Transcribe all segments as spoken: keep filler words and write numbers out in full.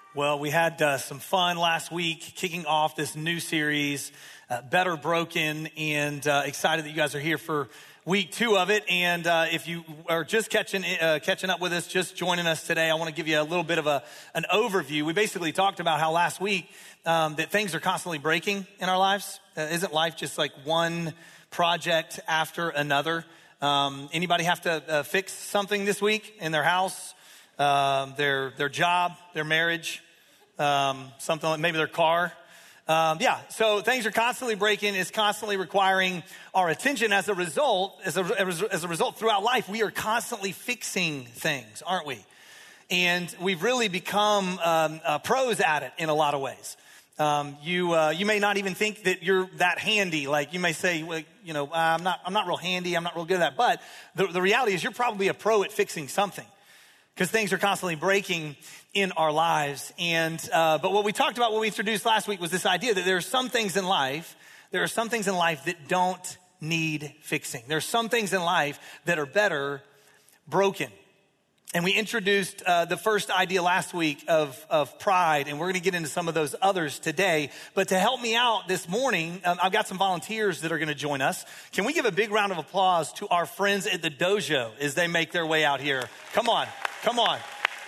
Well, we had uh, some fun last week kicking off this new series, uh, Better Broken, and uh, excited that you guys are here for week two of it. And uh, if you are just catching uh, catching up with us, just joining us today, I want to give you a little bit of a an overview. We basically talked about how last week um, that things are constantly breaking in our lives. Uh, isn't life just like one project after another? Um, anybody have to uh, fix something this week in their house, uh, their their job, their marriage? Um, something like maybe their car. Um, yeah, so things are constantly breaking. It's constantly requiring our attention. As a result, as a, as a result, throughout life, we are constantly fixing things, aren't we? And we've really become um, uh, pros at it in a lot of ways. Um, you uh, you may not even think that you're that handy. Like you may say, well, you know, I'm not I'm not real handy. I'm not real good at that. But the, the reality is, you're probably a pro at fixing something, because things are constantly breaking in our lives. And uh, but what we talked about, what we introduced last week, was this idea that there are some things in life, there are some things in life that don't need fixing. There are some things in life that are better broken. And we introduced uh, the first idea last week of, of pride, and we're gonna get into some of those others today. But to help me out this morning, um, I've got some volunteers that are gonna join us. Can we give a big round of applause to our friends at the dojo as they make their way out here? Come on, come on.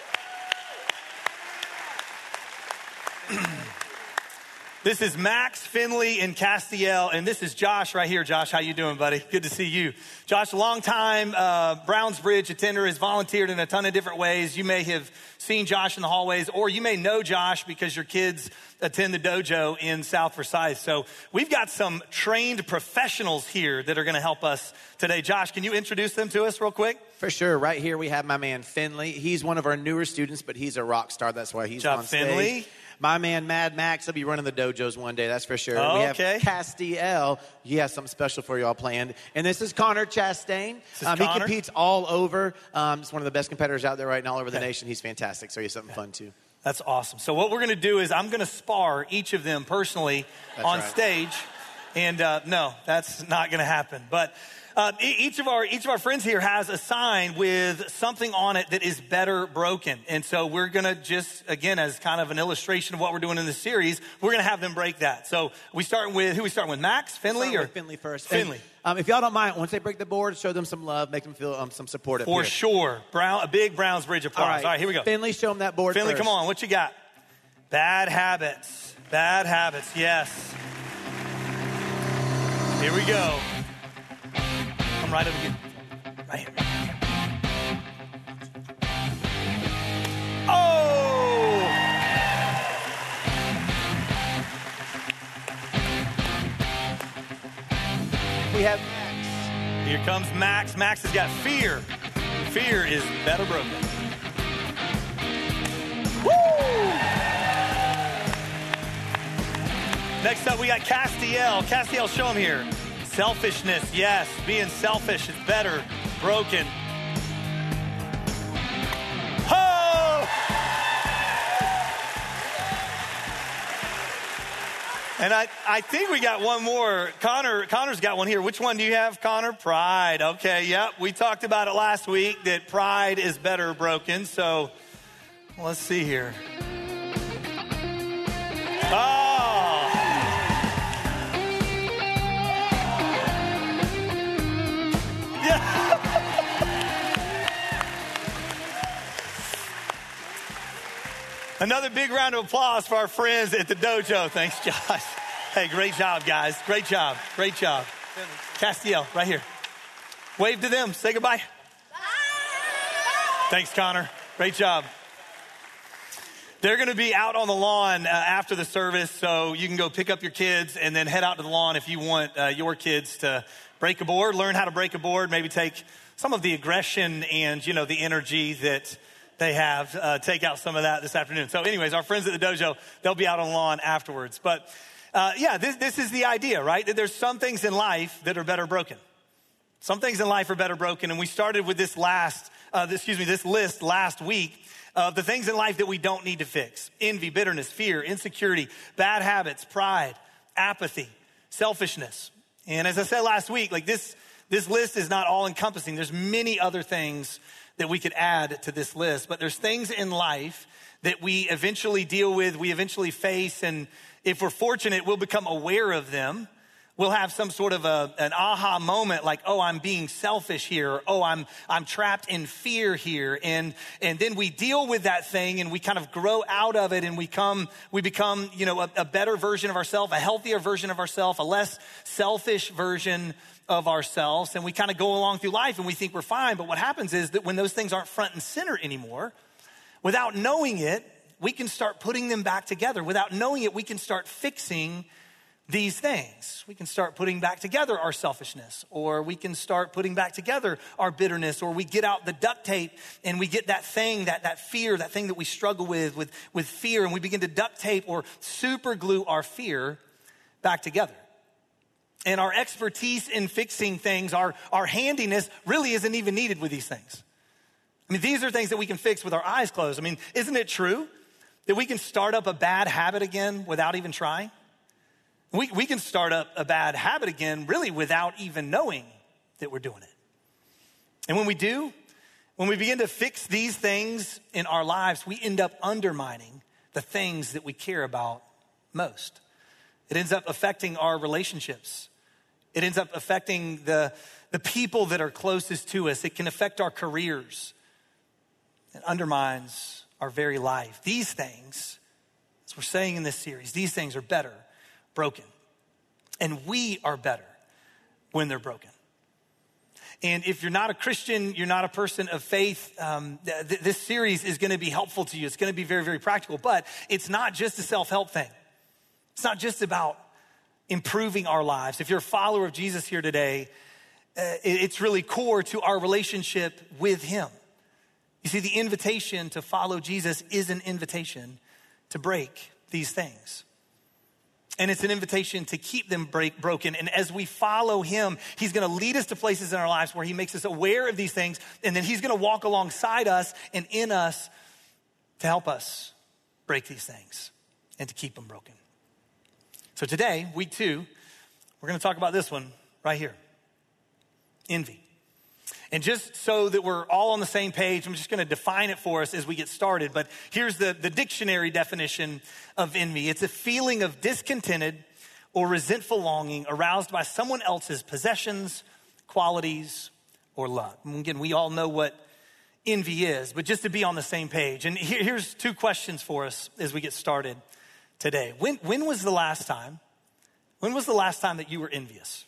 This is Max, Finley, and Castiel, and this is Josh right here. Josh, how you doing, buddy? Good to see you. Josh, a long time uh, Brownsbridge attender, has volunteered in a ton of different ways. You may have seen Josh in the hallways, or you may know Josh because your kids attend the dojo in South Forsyth. So we've got some trained professionals here that are going to help us today. Josh, can you introduce them to us real quick? For sure. Right here we have my man Finley. He's one of our newer students, but he's a rock star. That's why he's Good job, on stage. Finley. My man Mad Max will be running the dojos one day, that's for sure. Oh, we have okay. Castiel. He has something special for you all planned. And this is Connor Chastain. This is um, Connor? He competes all over. Um, he's one of the best competitors out there right now all over Okay. the nation. He's fantastic, so he has something fun too. That's awesome. So what we're going to do is I'm going to spar each of them personally That's on right. stage. And uh, no, that's not going to happen. But uh, each of our each of our friends here has a sign with something on it that is better broken. And so we're going to just, again, as kind of an illustration of what we're doing in this series, we're going to have them break that. So we start with, who we starting with, Max, Finley? Start or with Finley first. Finley. And, um, if y'all don't mind, once they break the board, show them some love, make them feel um, some support up For here. sure. Brown, a big Brownsbridge applause. All right. All right, here we go. Finley, show them that board Finley, first. come on. What you got? Bad habits. Bad habits. Yes. Here we go. Come right over here. Right here. Oh! We have Max. Here comes Max. Max has got fear. Fear is better broken. Woo! Next up, we got Castiel. Castiel, show him here. Selfishness, yes. Being selfish is better broken. Oh! And I, I think we got one more. Connor, Connor's got one here. Which one do you have, Connor? Pride. Okay, yep. We talked about it last week that pride is better broken. So let's see here. Oh! Another big round of applause for our friends at the dojo. Thanks, Josh. Hey, great job, guys. Great job. Great job. Castiel, right here. Wave to them. Say goodbye. Bye. Thanks, Connor. Great job. They're going to be out on the lawn uh, after the service, so you can go pick up your kids and then head out to the lawn if you want uh, your kids to break a board, learn how to break a board, maybe take some of the aggression and, you know, the energy that they have, uh, take out some of that this afternoon. So anyways, our friends at the dojo, they'll be out on the lawn afterwards. But uh, yeah, this, this is the idea, right? That there's some things in life that are better broken. Some things in life are better broken. And we started with this last, uh, this, excuse me, this list last week of the things in life that we don't need to fix. Envy, bitterness, fear, insecurity, bad habits, pride, apathy, selfishness. And as I said last week, like this, this list is not all encompassing. There's many other things that we could add to this list, but there's things in life that we eventually deal with, we eventually face, and if we're fortunate, we'll become aware of them. We'll have some sort of a, an aha moment like, oh, I'm being selfish here. Or, oh, I'm I'm trapped in fear here. And and then we deal with that thing and we kind of grow out of it and we come we become, you know, a, a better version of ourselves, a healthier version of ourselves, a less selfish version of ourselves. And we kind of go along through life and we think we're fine. But what happens is that when those things aren't front and center anymore, without knowing it, we can start putting them back together. Without knowing it, we can start fixing these things. We can start putting back together our selfishness, or we can start putting back together our bitterness, or we get out the duct tape and we get that thing, that, that fear, that thing that we struggle with, with, with fear, and we begin to duct tape or super glue our fear back together. And our expertise in fixing things, our, our handiness really isn't even needed with these things. I mean, these are things that we can fix with our eyes closed. I mean, isn't it true that we can start up a bad habit again without even trying? We, we can start up a bad habit again really without even knowing that we're doing it. And when we do, when we begin to fix these things in our lives, we end up undermining the things that we care about most. It ends up affecting our relationships. It ends up affecting the, the people that are closest to us. It can affect our careers. It undermines our very life. These things, as we're saying in this series, these things are better broken. And we are better when they're broken. And if you're not a Christian, you're not a person of faith, um, th- this series is going to be helpful to you. It's going to be very, very practical. But it's not just a self-help thing. It's not just about improving our lives. If you're a follower of Jesus here today, uh, it's really core to our relationship with him. You see, the invitation to follow Jesus is an invitation to break these things. And it's an invitation to keep them break, broken. And as we follow him, he's going to lead us to places in our lives where he makes us aware of these things. And then he's going to walk alongside us and in us to help us break these things and to keep them broken. So today, week two, we're going to talk about this one right here. Envy. And just so that we're all on the same page, I'm just going to define it for us as we get started. But here's the, the dictionary definition of envy. It's a feeling of discontented or resentful longing aroused by someone else's possessions, qualities, or love. And again, we all know what envy is, but just to be on the same page. And here, here's two questions for us as we get started today. When, when was the last time, when was the last time that you were envious?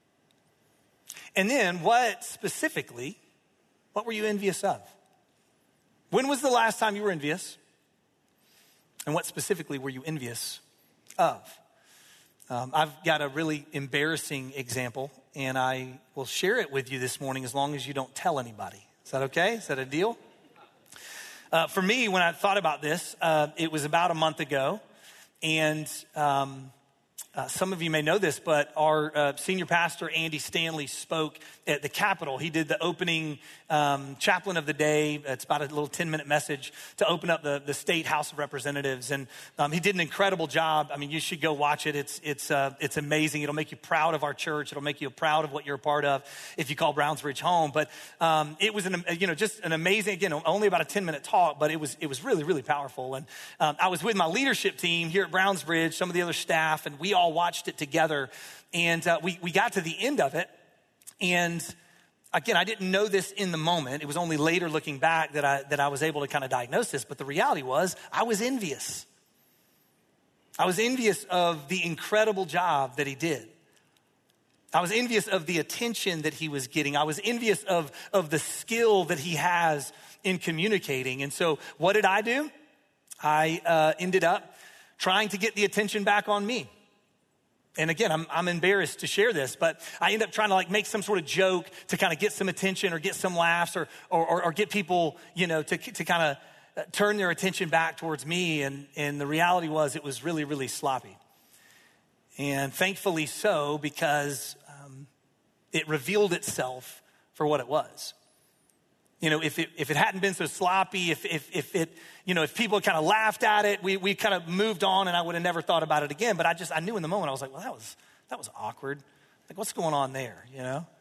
And then what specifically, what were you envious of? When was the last time you were envious? And what specifically were you envious of? Um, I've got a really embarrassing example, and I will share it with you this morning as long as you don't tell anybody. Is that okay? Is that a deal? Uh, for me, when I thought about this, uh, it was about a month ago, and um, Uh, some of you may know this, but our uh, senior pastor, Andy Stanley, spoke at the Capitol. He did the opening um, chaplain of the day. It's about a little ten-minute message to open up the, the State House of Representatives. And um, he did an incredible job. I mean, you should go watch it. It's it's uh, it's amazing. It'll make you proud of our church. It'll make you proud of what you're a part of if you call Brownsbridge home. But um, it was, an, you know, just an amazing, again, only about a ten-minute talk, but it was it was really, really powerful. And um, I was with my leadership team here at Brownsbridge, some of the other staff, and we all watched it together, and uh, we, we got to the end of it, and again, I didn't know this in the moment. It was only later looking back that I, that I was able to kind of diagnose this, but the reality was I was envious. I was envious of the incredible job that he did. I was envious of the attention that he was getting. I was envious of, of the skill that he has in communicating, and so what did I do? I uh, ended up trying to get the attention back on me. And again, I'm, I'm embarrassed to share this, but I end up trying to like make some sort of joke to kind of get some attention or get some laughs or or, or, or get people, you know, to, to kind of turn their attention back towards me. And, and the reality was it was really, really sloppy. And thankfully so, because um, it revealed itself for what it was. You know, if it if it hadn't been so sloppy, if if if it, you know, if people kind of laughed at it, we we kind of moved on, and I would have never thought about it again. But I just I knew in the moment I was like, well, that was that was awkward. Like, what's going on there? You know,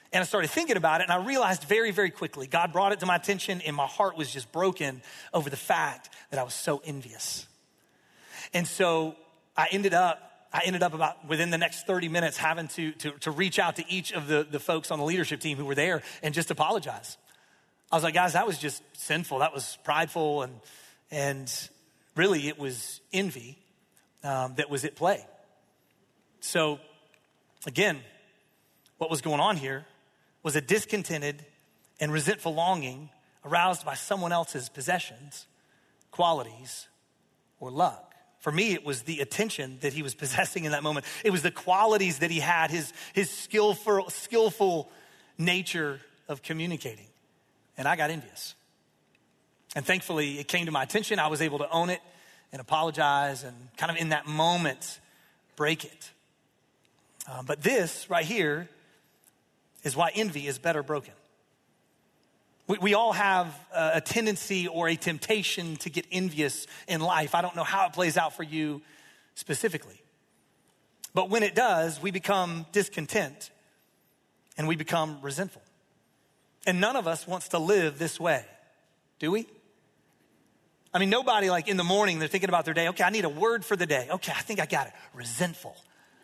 And I started thinking about it, and I realized very, very quickly, God brought it to my attention, and my heart was just broken over the fact that I was so envious. And so I ended up, I ended up about within the next thirty minutes having to, to, to reach out to each of the, the folks on the leadership team who were there and just apologize. I was like, guys, that was just sinful. That was prideful, and, and really it was envy um, that was at play. So again, what was going on here was a discontented and resentful longing aroused by someone else's possessions, qualities, or luck. For me, it was the attention that he was possessing in that moment. It was the qualities that he had, his, his skillful, skillful nature of communicating. And I got envious. And thankfully, it came to my attention. I was able to own it and apologize and kind of in that moment, break it. Um, but this right here is why envy is better broken. We, we all have a, a tendency or a temptation to get envious in life. I don't know how it plays out for you specifically. But when it does, we become discontent and we become resentful. And none of us wants to live this way, do we? I mean, nobody like in the morning, they're thinking about their day. Okay, I need a word for the day. Okay, I think I got it. Resentful.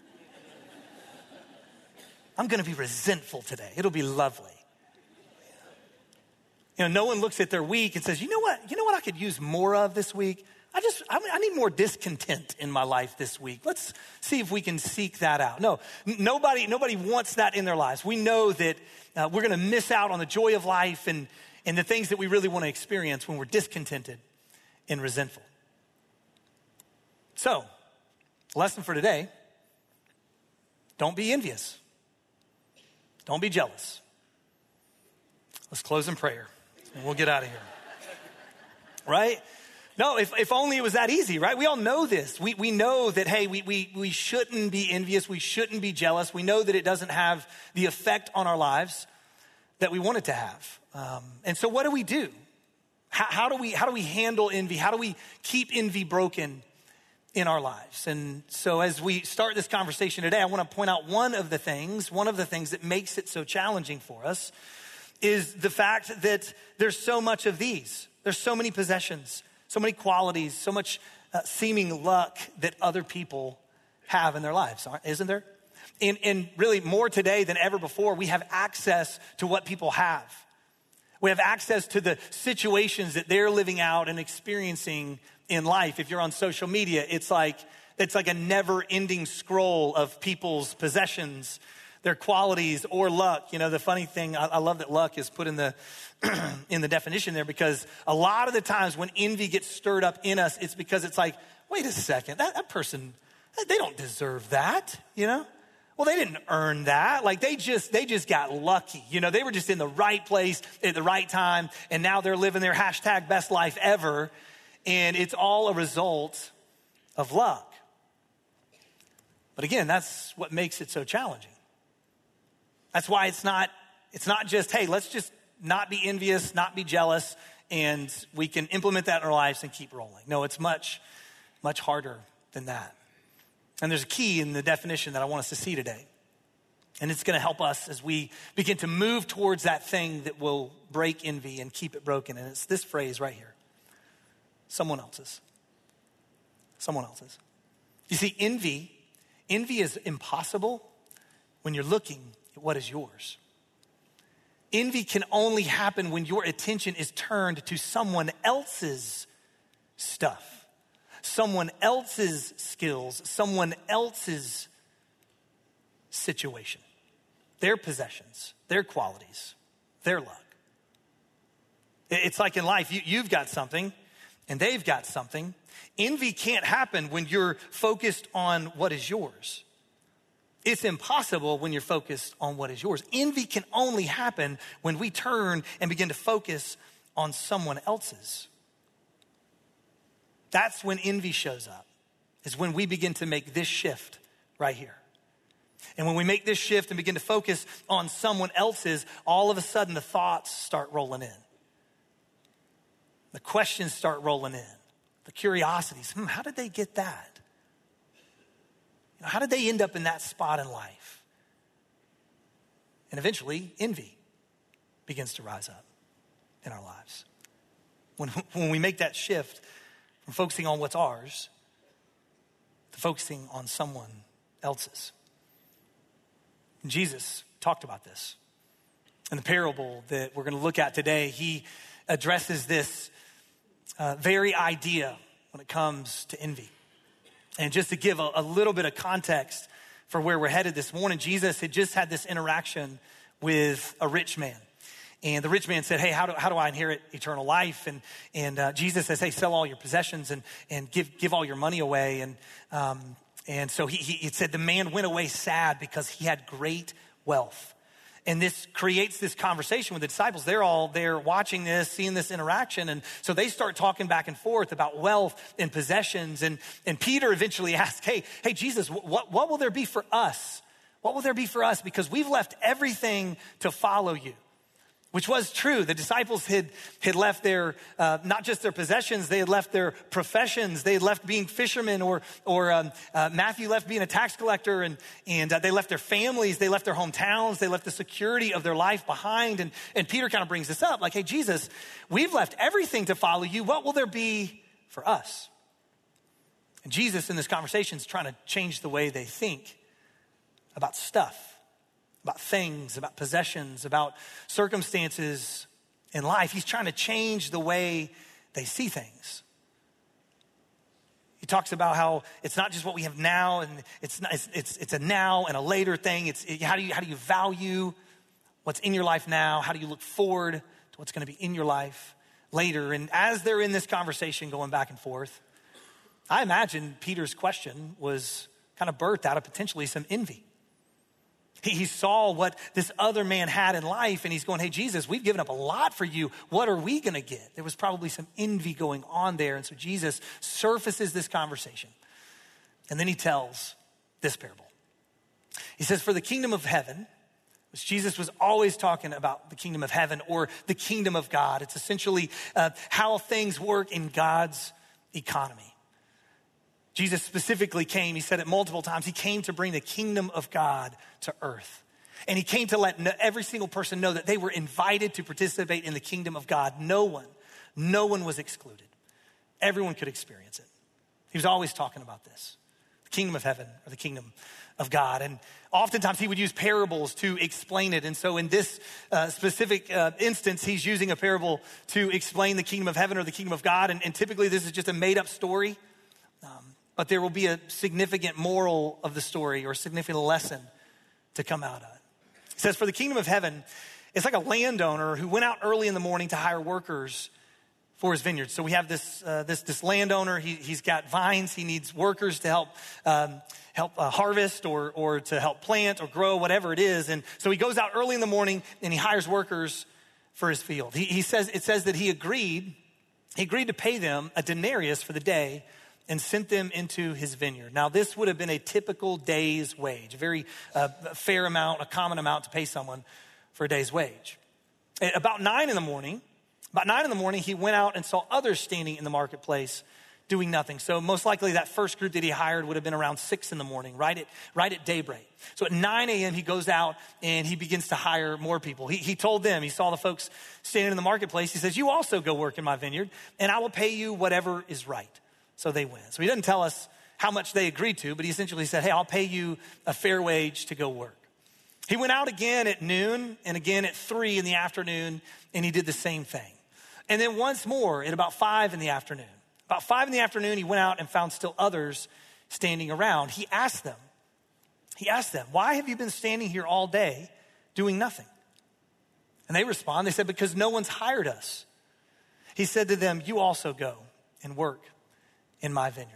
I'm going to be resentful today. It'll be lovely. You know, no one looks at their week and says, you know what? You know what I could use more of this week? I just, I, I need more discontent in my life this week. Let's see if we can seek that out. No, n- nobody, nobody wants that in their lives. We know that uh, we're going to miss out on the joy of life and, and the things that we really want to experience when we're discontented and resentful. So, lesson for today, don't be envious. Don't be jealous. Let's close in prayer and we'll get out of here. Right? No, if, if only it was that easy, right? We all know this. We, we know that, hey, we, we, we shouldn't be envious. We shouldn't be jealous. We know that it doesn't have the effect on our lives that we want it to have. Um, and so what do we do? How, how do we, how do we handle envy? How do we keep envy broken in our lives? And so as we start this conversation today, I want to point out one of the things, one of the things that makes it so challenging for us is the fact that there's so much of these. There's so many possessions, so many qualities, so much uh, seeming luck that other people have in their lives, isn't there? And, and really more today than ever before, we have access to what people have. We have access to the situations that they're living out and experiencing in life. If you're on social media, it's like it's like a never-ending scroll of people's possessions, their qualities or luck. You know, the funny thing, I, I love that luck is put in the in the definition there, because a lot of the times when envy gets stirred up in us, it's because it's like, wait a second, that, that person, they don't deserve that, you know? Well, they didn't earn that. Like they just, they just got lucky. You know, they were just in the right place at the right time. And now they're living their hashtag best life ever. And it's all a result of luck. But again, that's what makes it so challenging. That's why it's not, it's not just, hey, let's just not be envious, not be jealous, and we can implement that in our lives and keep rolling. No, it's much, much harder than that. And there's a key in the definition that I want us to see today. And it's going to help us as we begin to move towards that thing that will break envy and keep it broken. And it's this phrase right here. Someone else's. Someone else's. You see, envy, envy is impossible when you're looking at what is yours. Envy can only happen when your attention is turned to someone else's stuff. Someone else's skills, someone else's situation, their possessions, their qualities, their luck. It's like in life, you, you've got something and they've got something. Envy can't happen when you're focused on what is yours. It's impossible when you're focused on what is yours. Envy can only happen when we turn and begin to focus on someone else's. That's when envy shows up, is when we begin to make this shift right here. And when we make this shift and begin to focus on someone else's, all of a sudden the thoughts start rolling in. The questions start rolling in. The curiosities, hmm, how did they get that? You know, how did they end up in that spot in life? And eventually, envy begins to rise up in our lives. When, when we make that shift from focusing on what's ours to focusing on someone else's. And Jesus talked about this. In the parable that we're going to look at today, he addresses this uh, very idea when it comes to envy. And just to give a, a little bit of context for where we're headed this morning, Jesus had just had this interaction with a rich man. And the rich man said, hey, how do, how do I inherit eternal life? And, and uh, Jesus says, hey, sell all your possessions and, and give, give all your money away. And, um, and so he, he, it said the man went away sad because he had great wealth. And this creates this conversation with the disciples. They're all there watching this, seeing this interaction. And so they start talking back and forth about wealth and possessions. And, and Peter eventually asks, hey, hey, Jesus, what, what will there be for us? What will there be for us? Because we've left everything to follow you. Which was true. The disciples had, had left their, uh, not just their possessions, they had left their professions. They had left being fishermen, or, or um, uh, Matthew left being a tax collector, and, and uh, they left their families, they left their hometowns, they left the security of their life behind. And, and Peter kind of brings this up, like, hey, Jesus, we've left everything to follow you. What will there be for us? And Jesus in this conversation is trying to change the way they think about stuff. About things, about possessions, about circumstances in life. He's trying to change the way they see things. He talks about how it's not just what we have now, and it's not, it's, it's it's a now and a later thing. It's it, how do you how do you value what's in your life now? How do you look forward to what's going to be in your life later? And as they're in this conversation going back and forth, I imagine Peter's question was kind of birthed out of potentially some envy. He saw what this other man had in life, and he's going, hey, Jesus, we've given up a lot for you. What are we going to get? There was probably some envy going on there. And so Jesus surfaces this conversation. And then he tells this parable. He says, for the kingdom of heaven, which Jesus was always talking about the kingdom of heaven or the kingdom of God. It's essentially uh, how things work in God's economy. Jesus specifically came, he said it multiple times, he came to bring the kingdom of God to earth. And he came to let every single person know that they were invited to participate in the kingdom of God. No one, no one was excluded. Everyone could experience it. He was always talking about this, the kingdom of heaven or the kingdom of God. And oftentimes he would use parables to explain it. And so in this uh, specific uh, instance, he's using a parable to explain the kingdom of heaven or the kingdom of God. And, and typically this is just a made up story. Um, But there will be a significant moral of the story or a significant lesson to come out of it. It says, for the kingdom of heaven, it's like a landowner who went out early in the morning to hire workers for his vineyard. So we have this uh, this, this landowner. He, he's got vines. He needs workers to help um, help uh, harvest or or to help plant or grow, whatever it is. And so he goes out early in the morning and he hires workers for his field. He, he says it says that he agreed he agreed to pay them a denarius for the day and sent them into his vineyard. Now, this would have been a typical day's wage, a very uh, fair amount, a common amount to pay someone for a day's wage. At about nine in the morning, about nine in the morning, he went out and saw others standing in the marketplace doing nothing. So most likely that first group that he hired would have been around six in the morning, right at, right at daybreak. So at nine a.m., he goes out and he begins to hire more people. He, he told them, he saw the folks standing in the marketplace. He says, you also go work in my vineyard and I will pay you whatever is right. So they went. So he doesn't tell us how much they agreed to, but he essentially said, hey, I'll pay you a fair wage to go work. He went out again at noon and again at three in the afternoon, and he did the same thing. And then once more at about five in the afternoon. About five in the afternoon, he went out and found still others standing around. He asked them, he asked them, why have you been standing here all day doing nothing? And they respond, they said, because no one's hired us. He said to them, you also go and work in my vineyard.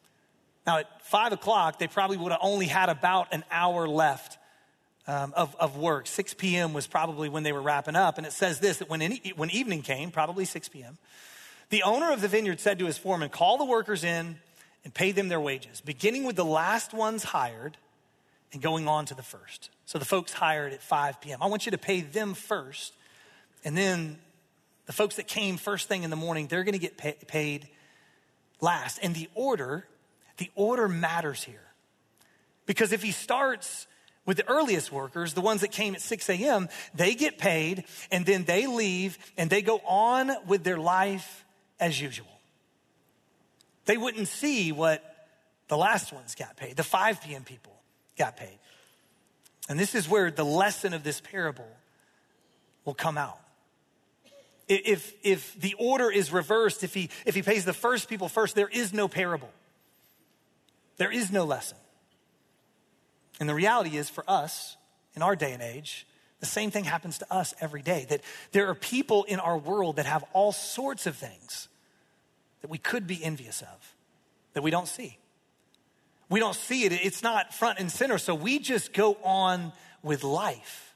Now at five o'clock, they probably would have only had about an hour left um, of, of work. six p.m. was probably when they were wrapping up. And it says this, that when, any, when evening came, probably six p.m., the owner of the vineyard said to his foreman, call the workers in and pay them their wages, beginning with the last ones hired and going on to the first. So the folks hired at five p.m. I want you to pay them first. And then the folks that came first thing in the morning, they're going to get pay, paid last. And the order, the order matters here. Because if he starts With the earliest workers, the ones that came at six a.m., they get paid and then they leave and they go on with their life as usual. They wouldn't see what the last ones got paid. The five p.m. people got paid. And this is where the lesson of this parable will come out. If, if the order is reversed, if he, if he pays the first people first, there is no parable. There is no lesson. And the reality is for us, in our day and age, the same thing happens to us every day. That there are people in our world that have all sorts of things that we could be envious of, that we don't see. We don't see it. It's not front and center. So we just go on with life.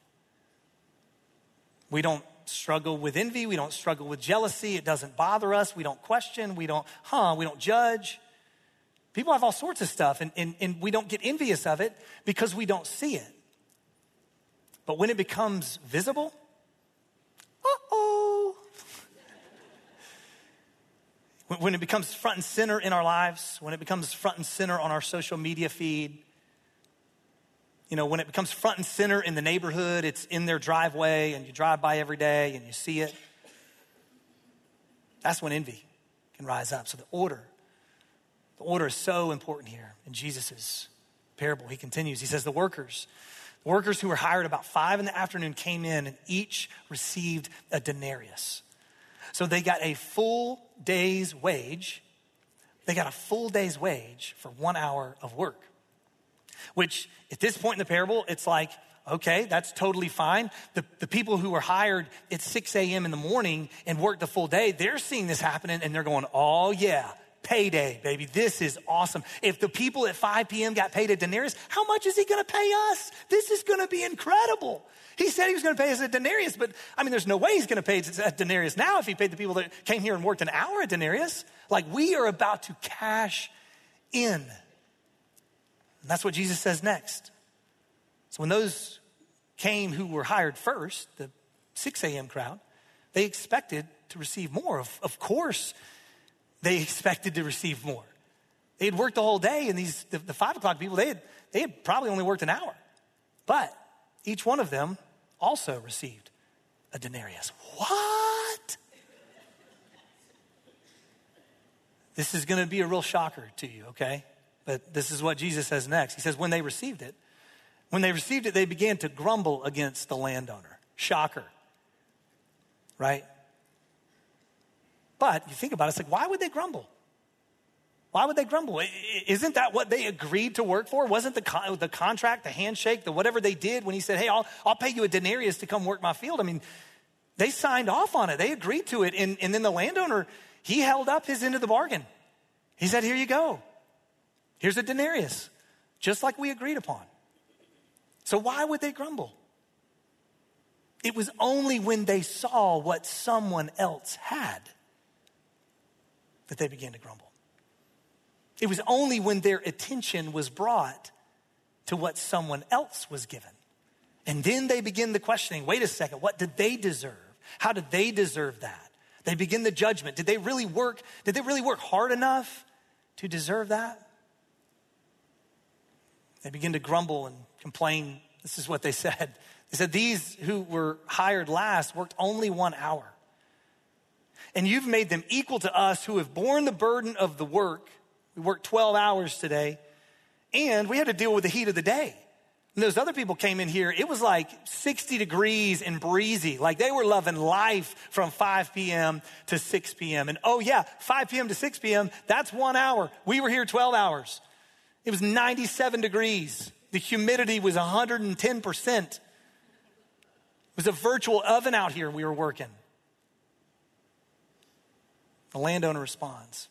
We don't struggle with envy. We don't struggle with jealousy. It doesn't bother us. We don't question. We don't, huh, we don't judge. People have all sorts of stuff, and, and, and we don't get envious of it because we don't see it. But when it becomes visible, uh-oh. When it becomes front and center in our lives, when it becomes front and center on our social media feed, you know, when it becomes front and center in the neighborhood, it's in their driveway and you drive by every day and you see it. That's when envy can rise up. So the order, the order is so important here in Jesus' parable. He continues, he says, the workers, the workers who were hired about five in the afternoon came in and each received a denarius. So they got a full day's wage. They got a full day's wage for one hour of work. Which at this point in the parable, it's like, okay, that's totally fine. The, the people who were hired at six a.m. in the morning and worked the full day, they're seeing this happening and they're going, oh yeah, payday, baby. This is awesome. If the people at five p.m. got paid a denarius, how much is he going to pay us? This is going to be incredible. He said he was going to pay us a denarius, but I mean, there's no way he's going to pay us a denarius now if he paid the people that came here and worked an hour a denarius. Like, we are about to cash in. And that's what Jesus says next. So when those came who were hired first, the six a.m. crowd, they expected to receive more. Of, of course, they expected to receive more. They had worked the whole day, and these the, the five o'clock people, they had, they had probably only worked an hour. But each one of them also received a denarius. What? This is going to be a real shocker to you, okay? But this is what Jesus says next. He says, when they received it, when they received it, they began to grumble against the landowner. Shocker, right? But you think about it, it's like, why would they grumble? Why would they grumble? Isn't that what they agreed to work for? Wasn't the con- the contract, the handshake, the whatever they did when he said, hey, I'll, I'll pay you a denarius to come work my field? I mean, they signed off on it. They agreed to it. And, and then the landowner, he held up his end of the bargain. He said, here you go. Here's a denarius, just like we agreed upon. So why would they grumble? It was only when they saw what someone else had that they began to grumble. It was only when their attention was brought to what someone else was given. And then they begin the questioning, wait a second, what did they deserve? How did they deserve that? They begin the judgment. Did they really work? Did they really work hard enough to deserve that? They begin to grumble and complain. This is what they said. They said, these who were hired last worked only one hour. And you've made them equal to us who have borne the burden of the work. We worked twelve hours today, and we had to deal with the heat of the day. And those other people came in here, it was like sixty degrees and breezy. Like they were loving life from five p.m. to six p.m. And oh yeah, five p.m. to six p.m., that's one hour. We were here twelve hours. It was ninety-seven degrees. The humidity was one hundred ten percent. It was a virtual oven out here we were working. The landowner responds.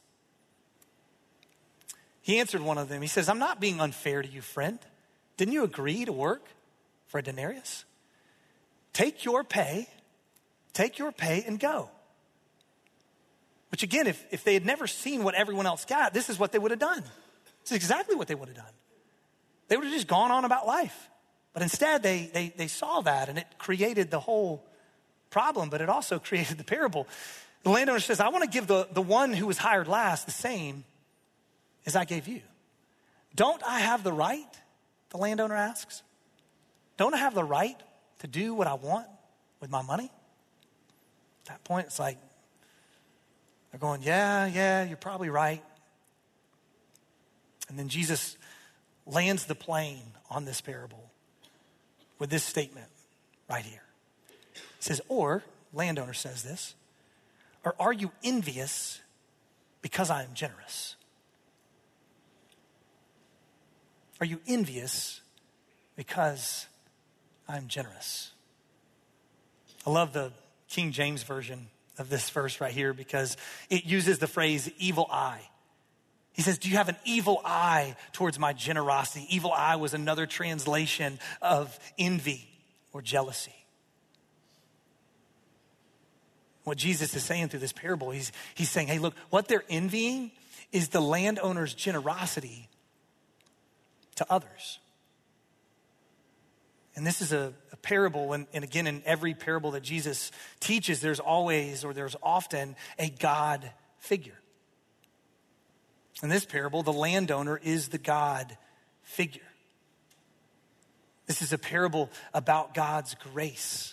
He answered one of them. He says, I'm not being unfair to you, friend. Didn't you agree to work for a denarius? Take your pay, take your pay and go. Which again, if, if they had never seen what everyone else got, this is what they would have done. This is exactly what they would have done. They would have just gone on about life. But instead, they, they, they saw that, and it created the whole problem, but it also created the parable. The landowner says, I want to give the, the one who was hired last the same as I gave you. Don't I have the right? The landowner asks. don't I have the right to do what I want with my money? At that point, it's like, they're going, yeah, yeah, you're probably right. And then Jesus lands the plane on this parable with this statement right here. He says, or, landowner says this, or are you envious because I am generous? Are you envious because I'm generous? I love the King James version of this verse right here because it uses the phrase evil eye. He says, do you have an evil eye towards my generosity? Evil eye was another translation of envy or jealousy. What Jesus is saying through this parable, he's, he's saying, hey, look, what they're envying is the landowner's generosity to others. And this is a, a parable, and, and again, in every parable that Jesus teaches, there's always, or there's often, a God figure. In this parable, the landowner is the God figure. This is a parable about God's grace.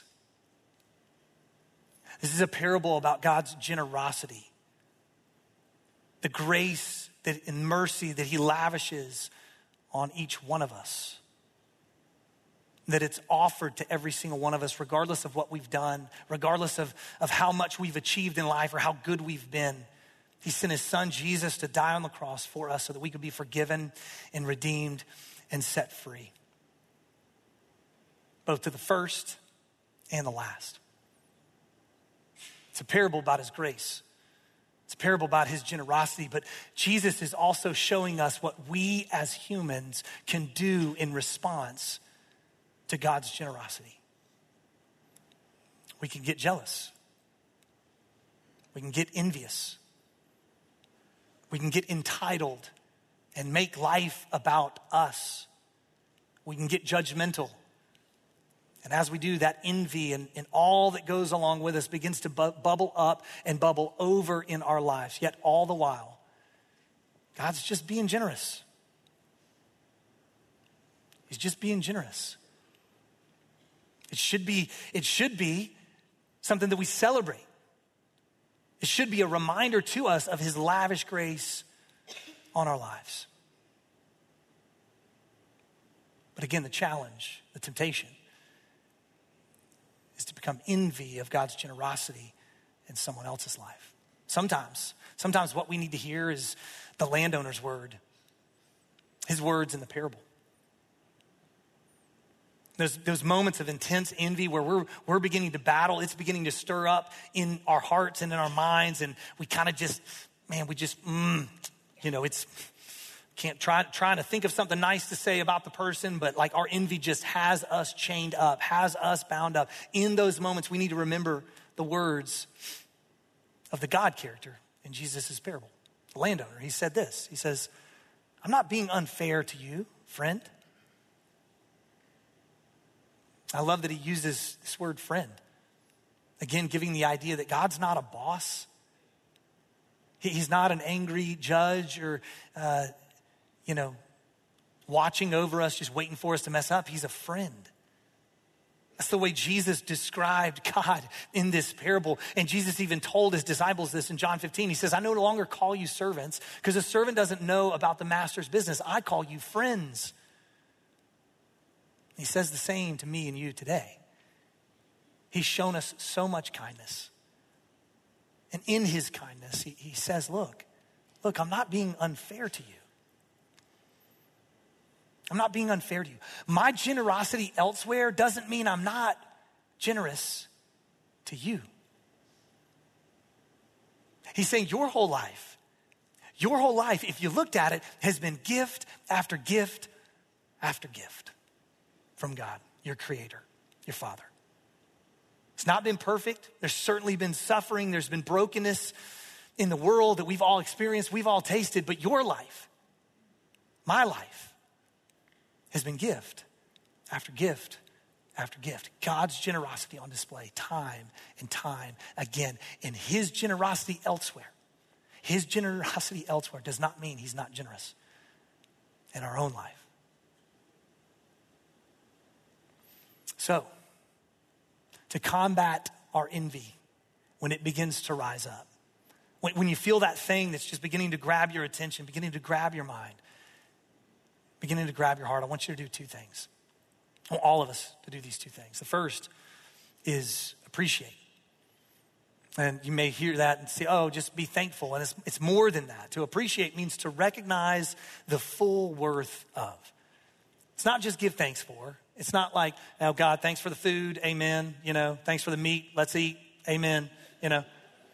This is a parable about God's generosity. The grace that, and mercy that he lavishes on each one of us. That it's offered to every single one of us, regardless of what we've done, regardless of, of how much we've achieved in life or how good we've been. He sent his son Jesus to die on the cross for us so that we could be forgiven and redeemed and set free. Both to the first and the last. It's a parable about his grace. It's a parable about his generosity, but Jesus is also showing us what we as humans can do in response to God's generosity. We can get jealous. We can get envious. We can get entitled and make life about us. We can get judgmental. And as we do, that envy and, and all that goes along with us begins to bu- bubble up and bubble over in our lives. Yet all the while, God's just being generous. He's just being generous. It should be, it should be something that we celebrate. It should be a reminder to us of his lavish grace on our lives. But again, the challenge, the temptation, is to become envy of God's generosity in someone else's life. Sometimes, sometimes what we need to hear is the landowner's word, his words in the parable. There's those moments of intense envy where we're, we're beginning to battle. It's beginning to stir up in our hearts and in our minds. And we kind of just, man, we just, mm, you know, it's, can't try trying to think of something nice to say about the person, but like our envy just has us chained up, has us bound up. In those moments, we need to remember the words of the God character in Jesus' parable. The landowner, he said this. He says, I'm not being unfair to you, friend. I love that he uses this word friend. Again, giving the idea that God's not a boss. He, he's not an angry judge or, uh, you know, watching over us, just waiting for us to mess up. He's a friend. That's the way Jesus described God in this parable. And Jesus even told his disciples this in John fifteen. He says, I no longer call you servants because a servant doesn't know about the master's business. I call you friends. He says the same to me and you today. He's shown us so much kindness. And in his kindness, he, he says, look, look, I'm not being unfair to you. I'm not being unfair to you. My generosity elsewhere doesn't mean I'm not generous to you. He's saying your whole life, your whole life, if you looked at it, has been gift after gift after gift from God, your creator, your father. It's not been perfect. There's certainly been suffering. There's been brokenness in the world that we've all experienced, we've all tasted, but your life, my life, has been gift after gift after gift. God's generosity on display time and time again. And his generosity elsewhere, his generosity elsewhere does not mean he's not generous in our own life. So, to combat our envy when it begins to rise up, when, when you feel that thing that's just beginning to grab your attention, beginning to grab your mind, beginning to grab your heart, I want you to do two things. I want all of us to do these two things. The first is appreciate. And you may hear that and say, oh, just be thankful. And it's, it's more than that. To appreciate means to recognize the full worth of. It's not just give thanks for. It's not like, oh, God, thanks for the food, amen. You know, thanks for the meat, let's eat, amen. You know.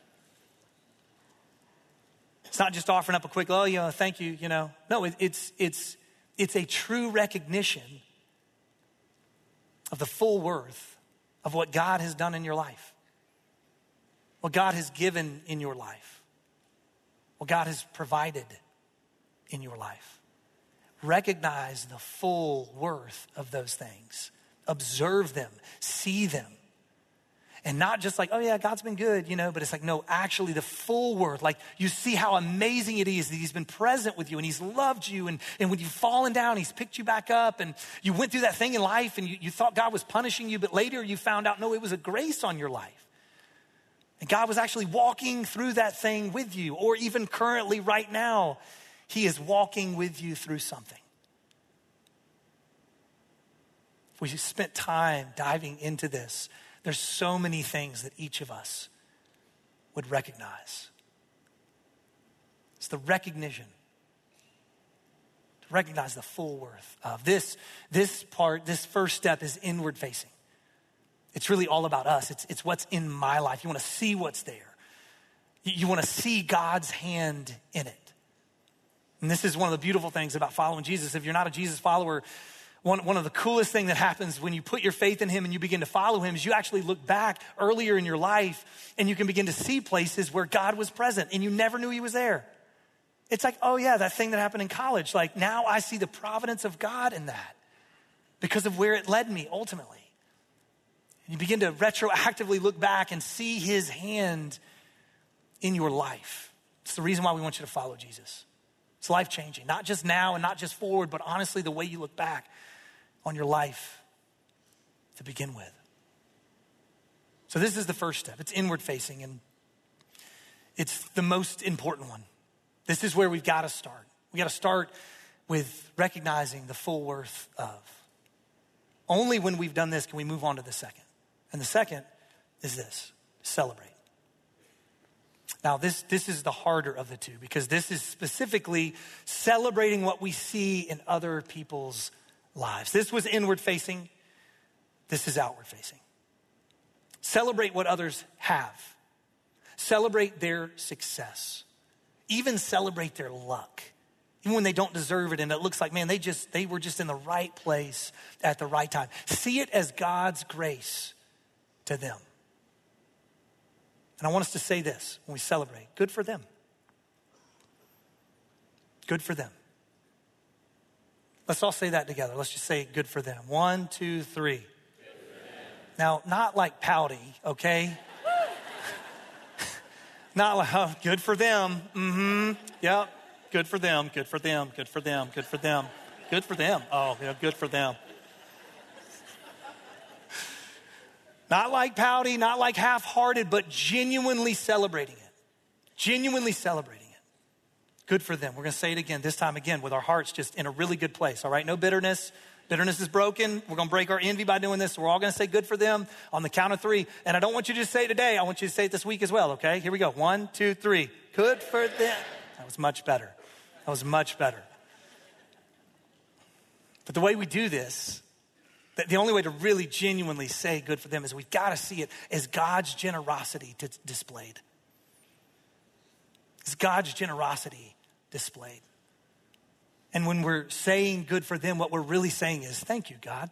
It's not just offering up a quick, oh, you know, thank you, you know. No, it, it's, it's, it's a true recognition of the full worth of what God has done in your life. What God has given in your life. What God has provided in your life. Recognize the full worth of those things. Observe them, see them. And not just like, oh yeah, God's been good, you know, but it's like, no, actually the full worth. Like you see how amazing it is that he's been present with you and he's loved you. And, and when you've fallen down, he's picked you back up and you went through that thing in life and you, you thought God was punishing you, but later you found out, no, it was a grace on your life. And God was actually walking through that thing with you, or even currently right now, he is walking with you through something. If we spent time diving into this, there's so many things that each of us would recognize. It's the recognition. To recognize the full worth of this, this part, this first step is inward facing. It's really all about us. It's, it's what's in my life. You want to see what's there. You, you want to see God's hand in it. And this is one of the beautiful things about following Jesus. If you're not a Jesus follower, one, one of the coolest things that happens when you put your faith in him and you begin to follow him is you actually look back earlier in your life and you can begin to see places where God was present and you never knew he was there. It's like, oh yeah, that thing that happened in college. Like now I see the providence of God in that because of where it led me ultimately. You begin to retroactively look back and see his hand in your life. It's the reason why we want you to follow Jesus. It's life-changing, not just now and not just forward, but honestly the way you look back on your life to begin with. So this is the first step. It's inward facing, and it's the most important one. This is where we've got to start. We got to start with recognizing the full worth of. Only when we've done this can we move on to the second. And the second is this, celebrate. Now this, this is the harder of the two because this is specifically celebrating what we see in other people's lives. This was inward facing. This is outward facing. Celebrate what others have. Celebrate their success. Even celebrate their luck. Even when they don't deserve it and it looks like, man, they just they were just in the right place at the right time. See it as God's grace to them. And I want us to say this when we celebrate. Good for them. Good for them. Let's all say that together. Let's just say good for them. One, two, three. Now, not like pouty, okay? Not like, oh, good for them. Mm-hmm. Yep. Good for them. Good for them. Good for them. Good for them. Good for them. Oh, yeah, good for them. Not like pouty, not like half-hearted, but genuinely celebrating it. Genuinely celebrating it. Good for them. We're going to say it again, this time again, with our hearts just in a really good place, all right? No bitterness. Bitterness is broken. We're going to break our envy by doing this. So we're all going to say good for them on the count of three. And I don't want you to just say it today. I want you to say it this week as well, okay? Here we go. One, two, three. Good for them. That was much better. That was much better. But the way we do this, the only way to really genuinely say good for them is we've got to see it as God's generosity t- displayed. It's God's generosity displayed. And when we're saying good for them, what we're really saying is, thank you, God.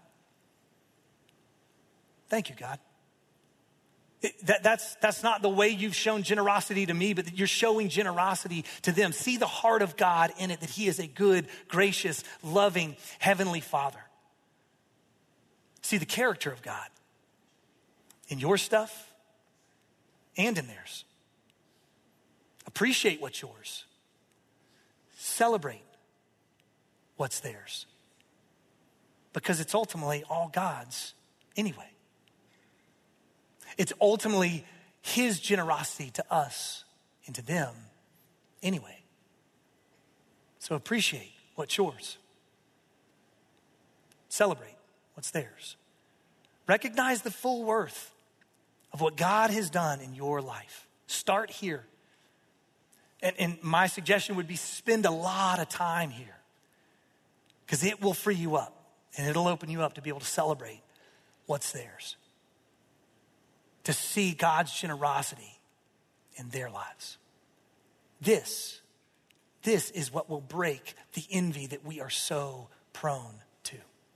Thank you, God. It, that, that's, that's not the way you've shown generosity to me, but that you're showing generosity to them. See the heart of God in it, that he is a good, gracious, loving, heavenly Father. See the character of God in your stuff and in theirs. Appreciate what's yours. Celebrate what's theirs. Because it's ultimately all God's anyway. It's ultimately his generosity to us and to them anyway. So appreciate what's yours. Celebrate what's theirs. Recognize the full worth of what God has done in your life. Start here. And, and my suggestion would be spend a lot of time here, because it will free you up and it'll open you up to be able to celebrate what's theirs, to see God's generosity in their lives. This, this is what will break the envy that we are so prone to.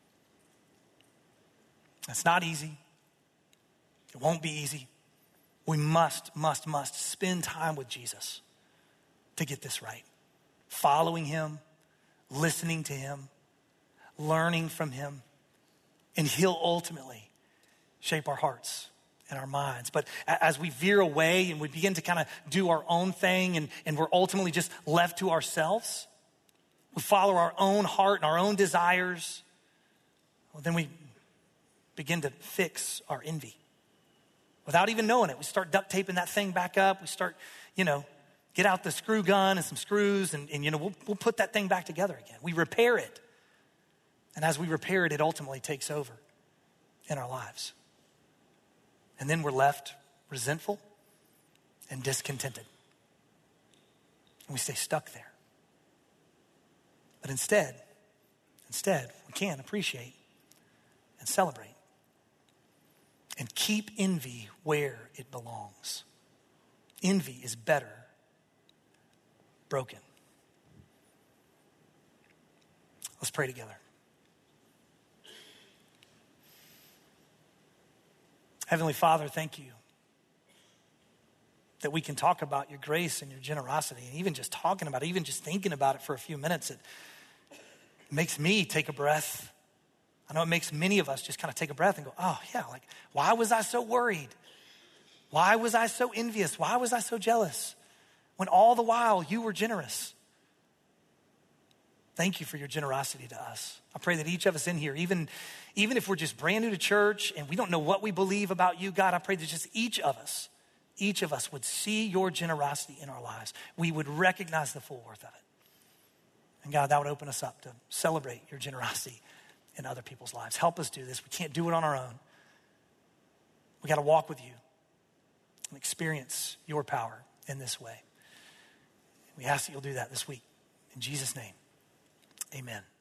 It's not easy. It won't be easy. We must, must, must spend time with Jesus to get this right. Following him, listening to him, learning from him, and he'll ultimately shape our hearts and our minds. But as we veer away and we begin to kind of do our own thing, and, and we're ultimately just left to ourselves, we follow our own heart and our own desires, well, then we begin to fix our envy. Without even knowing it, we start duct taping that thing back up. We start, you know, get out the screw gun and some screws, and, and you know, we'll, we'll put that thing back together again. We repair it. And as we repair it, it ultimately takes over in our lives. And then we're left resentful and discontented. And we stay stuck there. But instead, instead, we can appreciate and celebrate and keep envy where it belongs. Envy is better broken. Let's pray together. Heavenly Father, thank you that we can talk about your grace and your generosity. And even just talking about it, even just thinking about it for a few minutes, it makes me take a breath. I know it makes many of us just kind of take a breath and go, oh yeah, like, why was I so worried? Why was I so envious? Why was I so jealous? When all the while you were generous. Thank you for your generosity to us. I pray that each of us in here, even, even if we're just brand new to church and we don't know what we believe about you, God, I pray that just each of us, each of us would see your generosity in our lives. We would recognize the full worth of it. And God, that would open us up to celebrate your generosity in other people's lives. Help us do this. We can't do it on our own. We got to walk with you and experience your power in this way. We ask that you'll do that this week. In Jesus' name, amen.